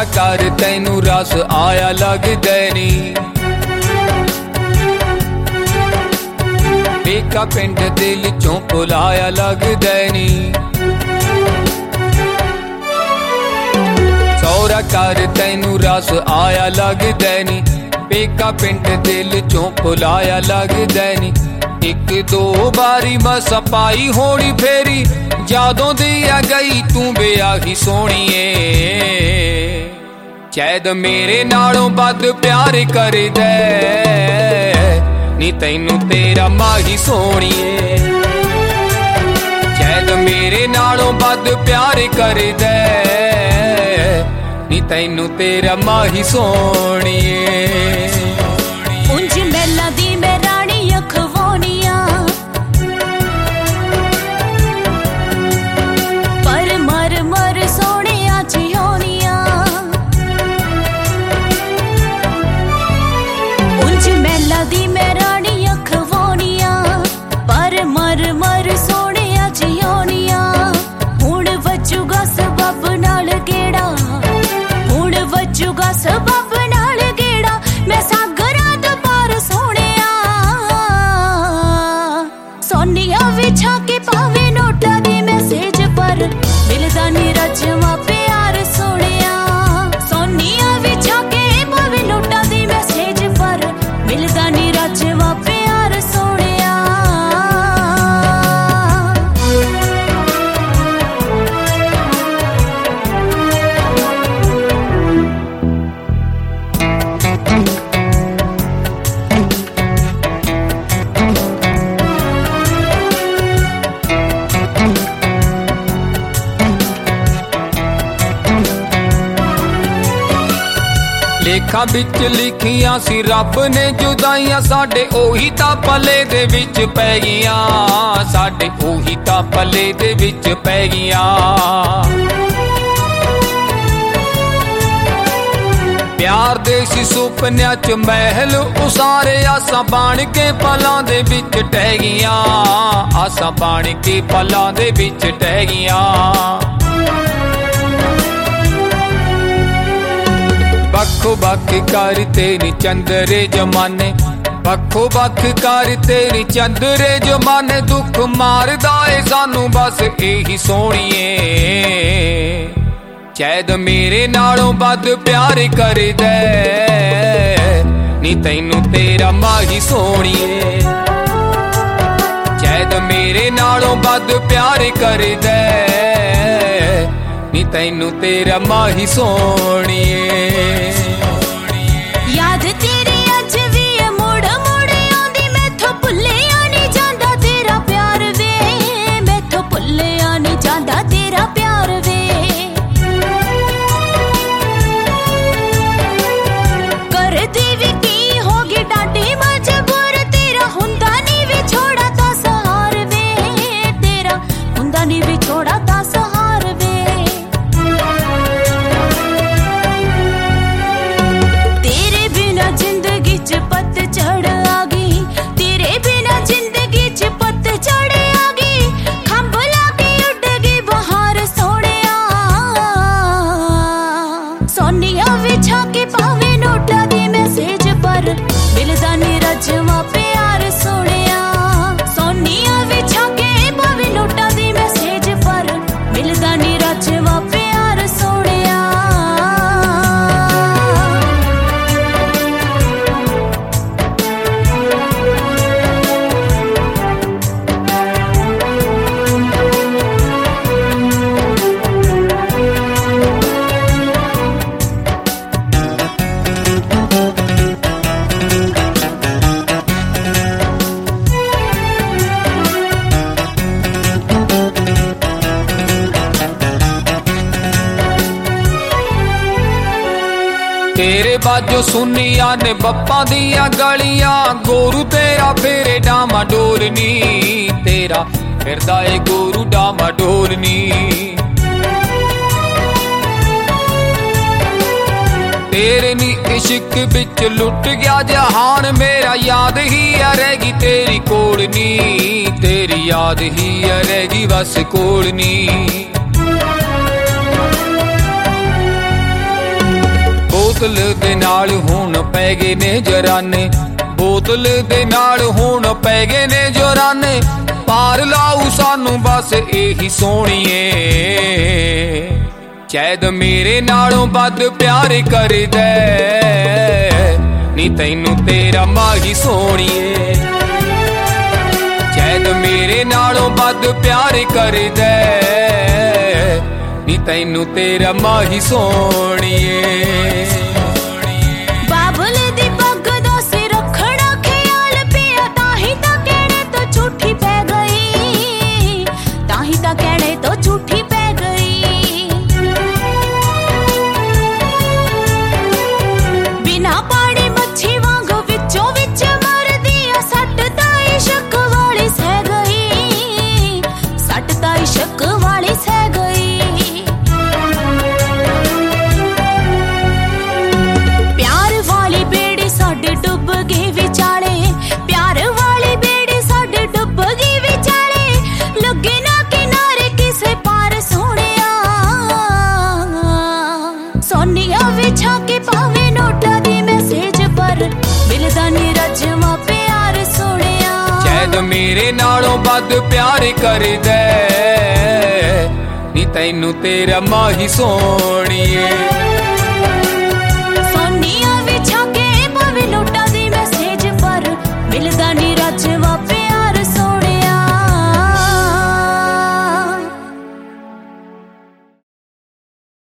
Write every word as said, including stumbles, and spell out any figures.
कर तैनू रस आया लगदे नी। पेका पिंड दिल चों भुलाया लगदे नी। सौरा कर तैनू रस आया लगदे नी। पेका पिंड दिल चों भुलाया लगदे नी। एक दो बारी बस पाई होनी फेरी, जादों दी आ गई तू बेआही सोहणीए। शायद मेरे नालों बद प्यार कर दे नी तैनू तेरा माही सोहणीए। शायद मेरे नालों बद प्यार कर दे नी तैनू तेरा माही सोहणीए। उंज मैला दी मैं रानी अखवानिया, पर मर मर सोने आजी होनिया। उंज मैला दी मैं रानी अखवानिया, पर मर मर सोने आजी होनिया। हुण वजूगा सबब नाल गेड़ा, हुण वजूगा सबब नाल गेड़ा। मैं सागरां दा पार सोहणिया, सोनिया विछा के पावे नोटा दी मैसेज पर, मिलदा नी रजवा प्यार सोहणिया। सोनिया विछा के पावे नोटा दी मैसेज पर, मिलदा नी रजवा प्यार सोहणिया। लेखा बिच लिखियां सी रब ने जुदाइयां, साडे ओही तां पले दे विच पै गियां। साडे ओही तां पले दे विच पै गियां। प्यार दे सी सुपनियां च महल उसारे, आसां बण के पलां दे विच टह गियां। आसां बण के पलां दे विच टह गियां। बखो बख कर तेरी चंदरे जमाने, बखो बख कर तेरी चंदरे जमाने। दुख मारदा ए सानू बस एही सोहणीए। शायद मेरे नालों बद प्यार कर दे नी तैनू तेरा माही सोहणीए। शायद मेरे नालों बद प्यार कर दे नी तैनू तेरा माही सोहणीए। याद तेरी अज भी मुड़ मुड़ आंदी, मैथों भुल्लिया नहीं जांदा तेरा प्यार वे। मैथों भुल्लिया नहीं जांदा तेरा प्यार वे। कर दी भी की होगी डाडी मजबूर, तेरा हुंदा नहीं विछोड़ा ता सहार वे। तेरा हुंदा नहीं विछोड़ा ता सहार वे। तेरे बिना जिंदगी च पतझड़ आ गई, तेरे बिना जिंदगी च पतझड़ आ गई। खंभ लाके उड़ गई बहार सोहणिया। सोनिया विछा के पावे नोटा दी मैसेज पर, मिलदा नी रजवा प्यार सोहणिया। सोनिया विछा के पावे नोटा दी मैसेज पर, मिलदा नी रजवा प्यार सोहणिया। तेरे बाजो सुनिया ने बप्पा दिया गलियां, गोरू तेरा फेरे डामा डोरनी। तेरा फिरदा ए गोरू डामा डोरनी। तेरे नी इश्क बिच लुट गया जहान मेरा, याद ही रहेगी तेरी कोलनी। तेरी याद ही रहेगी बस कोलनी। ਬੋਤਲ ਦੇ ਨਾਲ ਹੁਣ ਪੈ ਗਏ ਨੇ ਜਰਾਨੇ, ਬੋਤਲ ਦੇ ਨਾਲ ਹੁਣ ਪੈ ਗਏ ਨੇ ਜਰਾਨੇ। ਪਾਰ ਲਾਊ ਸਾਨੂੰ ਬਸ ਇਹੀ ਸੋਹਣੀਏ, ਸ਼ਾਇਦ ਮੇਰੇ ਨਾਲੋਂ ਵੱਧ ਪਿਆਰ ਕਰਦਾ ਨੀ ਤੈਨੂੰ ਤੇਰਾ ਮਾਹੀ ਸੋਹਣੀਏ, ਸ਼ਾਇਦ ਮੇਰੇ ਨਾਲੋਂ ਵੱਧ ਪਿਆਰ ਕਰਦਾ ਨੀ ਤੈਨੂੰ ਤੇਰਾ ਮਾਹੀ ਸੋਹਣੀਏ। ਬਾਬਲ ਦੀ ਪੱਗ ਦਾ ਸਿਰ ਰੱਖਣਾ ਖਿਆਲ ਪਿਆ, ਤਾਹੀਂ ਤਾਂ ਕਹਿਣੇ ਤੋਂ ਝੂਠੀ ਪੈ ਗਈ, ਤਾਹੀਂ ਤਾਂ ਕਹਿਣੇ ਤੋਂ ਝੂਠੀ ਪੈ ਗਈ। ਬਿਨਾ ਪਾਣੀ ਮੱਛੀ ਵਾਂਗ ਵਿੱਚੋਂ ਵਿੱਚ ਮਰਦੀ ਆ, ਸੱਟ ਤਾਂ ਇਸ਼ਕ ਵਾਲੀ ਸਹਿ ਗਈ, ਸੱਟ ਤਾਂ ਇਸ਼ਕ ਵਾਲੀ ਸਹਿ ਗਈ। ਡੁੱਬ ਗਈ ਵਿਚਾਲੇ, ਪਿਆਰ ਵਾਲੀ ਬੇੜੀ ਸਾਡੇ ਡੁੱਬ ਗਈ ਵਿਚਾਲੇ, ਲੱਗੇ ਨਾ ਕਿਨਾਰੇ ਕਿਸੇ ਪਾਰ ਸੋਹਣਿਆ, ਸੋਨੀਆ ਵਿਛਾ ਕੇ ਪਾਵੇ ਨੋਟਾਂ ਦੀ ਮੈਸੇਜ ਪਰ ਮਿਲਦਾ ਨੀ ਰਜਵਾਂ ਪਿਆਰ ਸੋਹਣਿਆ, ਸ਼ਾਇਦ ਮੇਰੇ ਨਾਲੋਂ ਵੱਧ ਪਿਆਰ ਕਰਦਾ ਨੀ ਤੈਨੂੰ ਤੇਰਾ ਮਾਹੀ ਸੋਹਣੀਏ।